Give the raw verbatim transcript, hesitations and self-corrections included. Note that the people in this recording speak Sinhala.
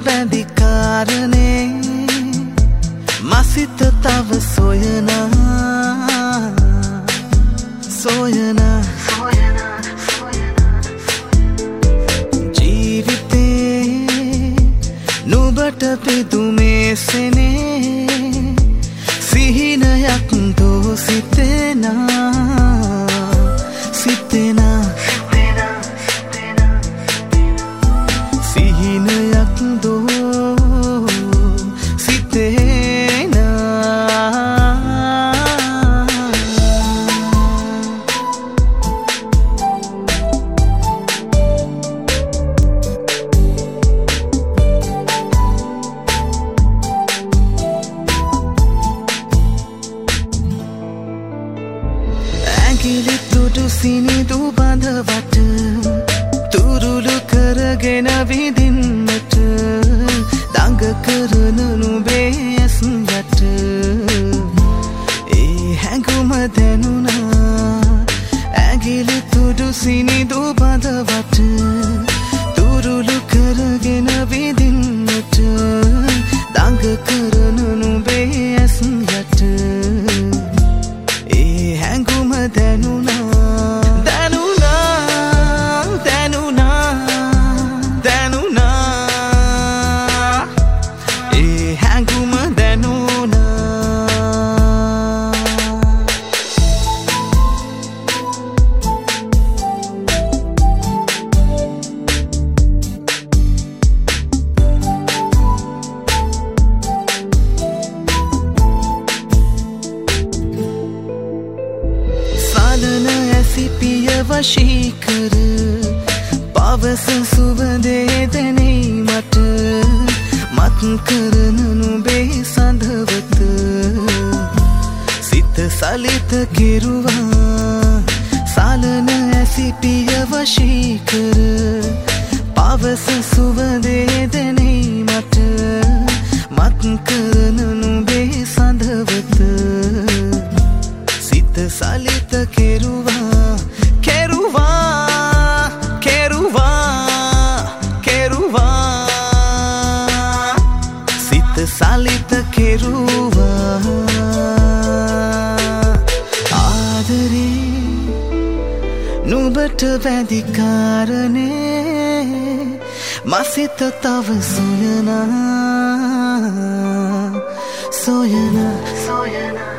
බැඳි කාරණේ මසිත තව සොයනා සොයනා ජීවිතේ නුඹට පිදුමේ සෙනේ සිහිනයක් දෝ සිතෙනා සිතෙනා සිහිනයක් දෝ සිතෙනා ඇඟිලි තුඩු සිනිදු බඳවට තුරුළු කරගෙන විදින්නට දඟ කරන නුඹේ ඇස් යට ඒ හැඟුම දැනුණා ඇඟිලි තුඩු සිනිදු බඳවට තුරුළු කරගෙන විදින්නට දඟ කරන නුඹේ ඇස් යට ඒ හැඟුම දැනුණා සිපිය වශී කර පවස සුවඳේ දැනෙයි මට මත් කරන නුඹේ සඳවත සිත සලිත කෙරුවා සලන ඇසිපිය වශී කර පවස සුවඳේ දැනෙයි මට මත් කරන නුඹේ සඳවත සිත සලිත කෙරුවා සලිත කෙරුවා ආදරේ නුඹට බැඳි කාරණේ මසිත තව සොයනා සොයනා සොයනා